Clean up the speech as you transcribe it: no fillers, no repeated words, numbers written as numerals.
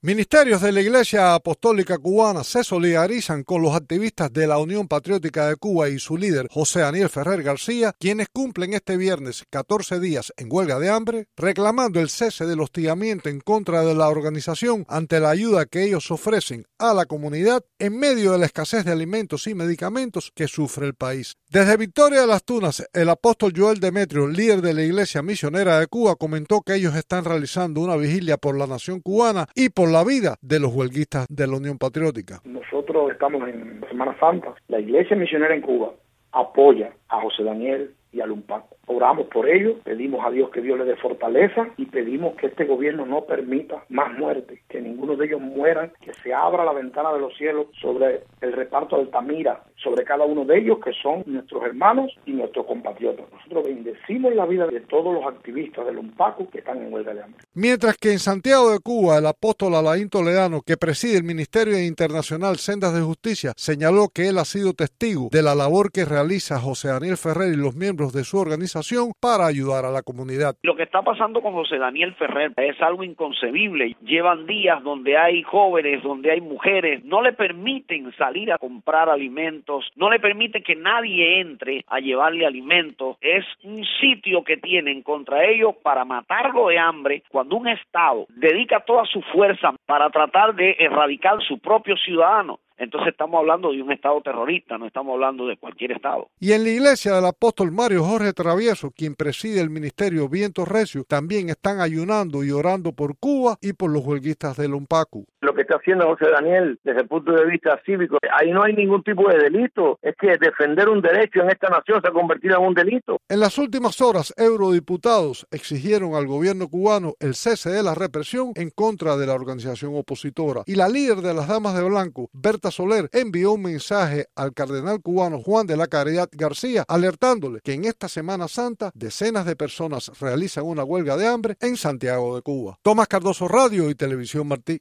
Ministerios de la Iglesia Apostólica Cubana se solidarizan con los activistas de la Unión Patriótica de Cuba y su líder, José Daniel Ferrer García, quienes cumplen este viernes 14 días en huelga de hambre, reclamando el cese del hostigamiento en contra de la organización ante la ayuda que ellos ofrecen a la comunidad en medio de la escasez de alimentos y medicamentos que sufre el país. Desde Victoria de las Tunas, el apóstol Joel Demetrio, líder de la Iglesia Misionera de Cuba, comentó que ellos están realizando una vigilia por la nación cubana y por la vida de los huelguistas de la Unión Patriótica. Nosotros estamos en Semana Santa. La Iglesia Misionera en Cuba apoya a José Daniel y al UNPACU. Oramos por ellos, pedimos a Dios que Dios les dé fortaleza y pedimos que este gobierno no permita más muertes, que ninguno de ellos mueran, que se abra la ventana de los cielos sobre el reparto de Altamira, sobre cada uno de ellos que son nuestros hermanos y nuestros compatriotas. Nosotros bendecimos la vida de todos los activistas del UNPACU que están en huelga de hambre. Mientras que en Santiago de Cuba, el apóstol Alain Toledano, que preside el Ministerio Internacional Sendas de Justicia, señaló que él ha sido testigo de la labor que realiza José Daniel Ferrer y los miembros de su organización para ayudar a la comunidad. Lo que está pasando con José Daniel Ferrer es algo inconcebible. Llevan días donde hay jóvenes, donde hay mujeres, no le permiten salir a comprar alimentos, no le permiten que nadie entre a llevarle alimentos. Es un sitio que tienen contra ellos para matarlo de hambre, cuando un Estado dedica toda su fuerza para tratar de erradicar su propio ciudadano. Entonces estamos hablando de un Estado terrorista, no estamos hablando de cualquier Estado. Y en la iglesia del apóstol Mario Jorge Travieso, quien preside el ministerio Viento Recio, también están ayunando y orando por Cuba y por los huelguistas del UNPACU. Lo que está haciendo José Daniel desde el punto de vista cívico, ahí no hay ningún tipo de delito. Es que defender un derecho en esta nación se ha convertido en un delito. En las últimas horas, eurodiputados exigieron al gobierno cubano el cese de la represión en contra de la organización opositora. Y la líder de las Damas de Blanco, Berta Soler, envió un mensaje al cardenal cubano Juan de la Caridad García, alertándole que en esta Semana Santa decenas de personas realizan una huelga de hambre en Santiago de Cuba. Tomás Cardoso, Radio y Televisión Martí.